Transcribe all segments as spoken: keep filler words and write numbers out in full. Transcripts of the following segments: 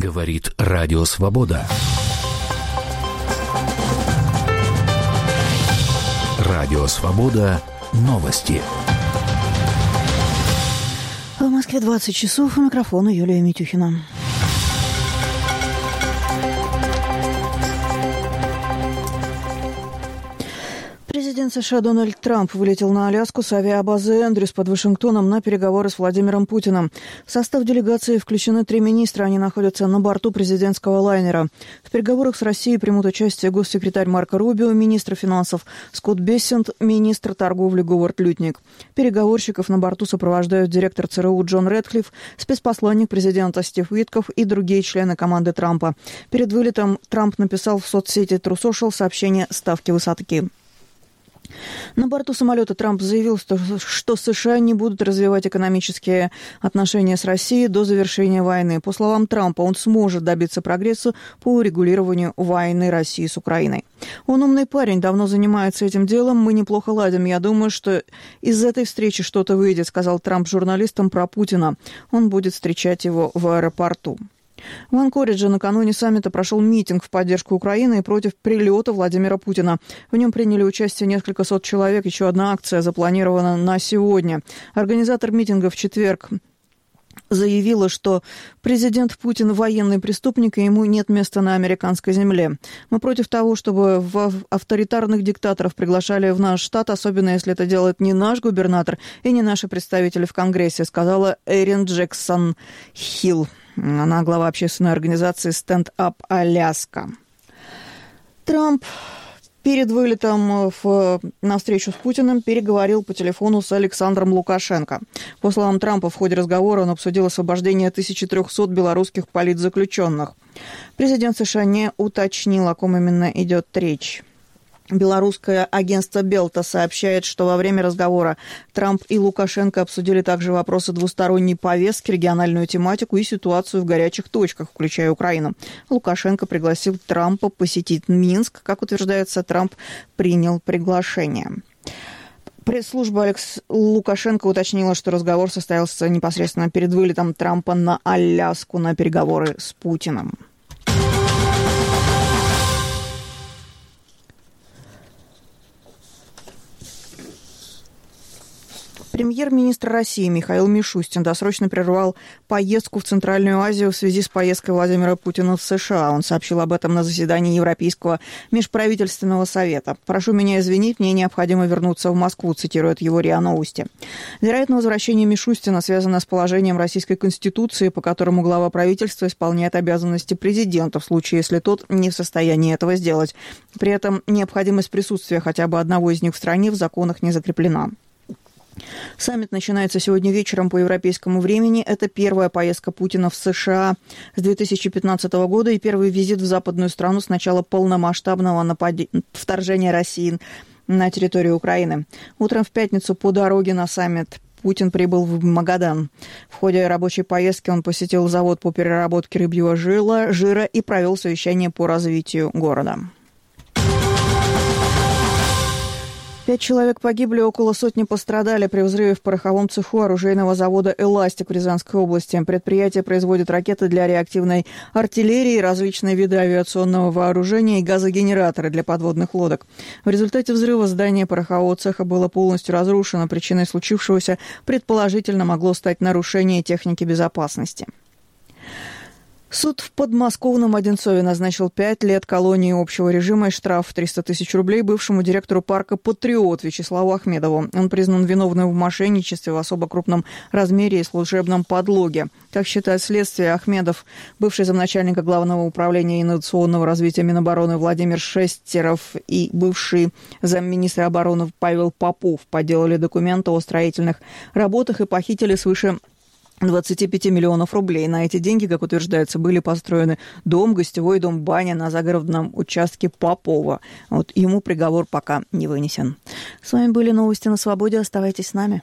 Говорит Радио Свобода. Радио Свобода. Новости. В Москве двадцать часов. У микрофона Юлия Митюхина. Президент США Дональд Трамп вылетел на Аляску с авиабазы Эндрюс под Вашингтоном на переговоры с Владимиром Путиным. В состав делегации включены три министра. Они находятся на борту президентского лайнера. В переговорах с Россией примут участие госсекретарь Марко Рубио, министр финансов Скотт Бессент, министр торговли Говард Лютник. Переговорщиков на борту сопровождают директор ЦРУ Джон Рэдклифф, спецпосланник президента Стив Уитков и другие члены команды Трампа. Перед вылетом Трамп написал в соцсети True Social сообщение «Ставки высоки». На борту самолета Трамп заявил, что, что США не будут развивать экономические отношения с Россией до завершения войны. По словам Трампа, он сможет добиться прогресса по урегулированию войны России с Украиной. Он умный парень, давно занимается этим делом, мы неплохо ладим. Я думаю, что из этой встречи что-то выйдет, сказал Трамп журналистам про Путина. Он будет встречать его в аэропорту. В Анкоридже накануне саммита прошел митинг в поддержку Украины и против прилета Владимира Путина. В нем приняли участие несколько сот человек. Еще одна акция запланирована на сегодня. Организатор митинга в четверг заявила, что президент Путин военный преступник, и ему нет места на американской земле. Мы против того, чтобы в авторитарных диктаторов приглашали в наш штат, особенно если это делает не наш губернатор и не наши представители в Конгрессе, сказала Эрин Джексон Хилл. Она глава общественной организации Stand Up Alaska. Трамп перед вылетом в, на встречу с Путиным переговорил по телефону с Александром Лукашенко. По словам Трампа, в ходе разговора он обсудил освобождение тысячи трехсот белорусских политзаключенных. Президент США не уточнил, о ком именно идет речь. Белорусское агентство Белта сообщает, что во время разговора Трамп и Лукашенко обсудили также вопросы двусторонней повестки, региональную тематику и ситуацию в горячих точках, включая Украину. Лукашенко пригласил Трампа посетить Минск. Как утверждается, Трамп принял приглашение. Пресс-служба Алекс Лукашенко уточнила, что разговор состоялся непосредственно перед вылетом Трампа на Аляску на переговоры с Путиным. Премьер-министр России Михаил Мишустин досрочно прервал поездку в Центральную Азию в связи с поездкой Владимира Путина в США. Он сообщил об этом на заседании Европейского межправительственного совета. «Прошу меня извинить, мне необходимо вернуться в Москву», цитирует его РИА Новости. Вероятно, возвращение Мишустина связано с положением Российской Конституции, по которому глава правительства исполняет обязанности президента в случае, если тот не в состоянии этого сделать. При этом необходимость присутствия хотя бы одного из них в стране в законах не закреплена. Саммит начинается сегодня вечером по европейскому времени. Это первая поездка Путина в США с две тысячи пятнадцатого года и первый визит в западную страну с начала полномасштабного напад... вторжения России на территорию Украины. Утром в пятницу по дороге на саммит Путин прибыл в Магадан. В ходе рабочей поездки он посетил завод по переработке рыбьего жира, жира и провел совещание по развитию города. Пять человек погибли, около сотни пострадали при взрыве в пороховом цеху оружейного завода «Эластик» в Рязанской области. Предприятие производит ракеты для реактивной артиллерии, различные виды авиационного вооружения и газогенераторы для подводных лодок. В результате взрыва здание порохового цеха было полностью разрушено. Причиной случившегося предположительно могло стать нарушение техники безопасности. Суд в подмосковном Одинцове назначил пять лет колонии общего режима и штраф в триста тысяч рублей бывшему директору парка «Патриот» Вячеславу Ахмедову. Он признан виновным в мошенничестве в особо крупном размере и служебном подлоге. Как считает следствие, Ахмедов, бывший замначальника Главного управления инновационного развития Минобороны Владимир Шестеров и бывший замминистра обороны Павел Попов подделали документы о строительных работах и похитили свыше двадцать пять миллионов рублей. На эти деньги, как утверждается, были построены дом, гостевой дом, баня на загородном участке Попова. Вот ему приговор пока не вынесен. С вами были новости на Свободе. Оставайтесь с нами.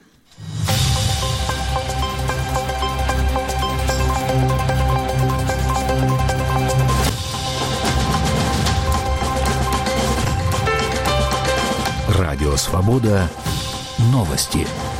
Радио Свобода. Новости.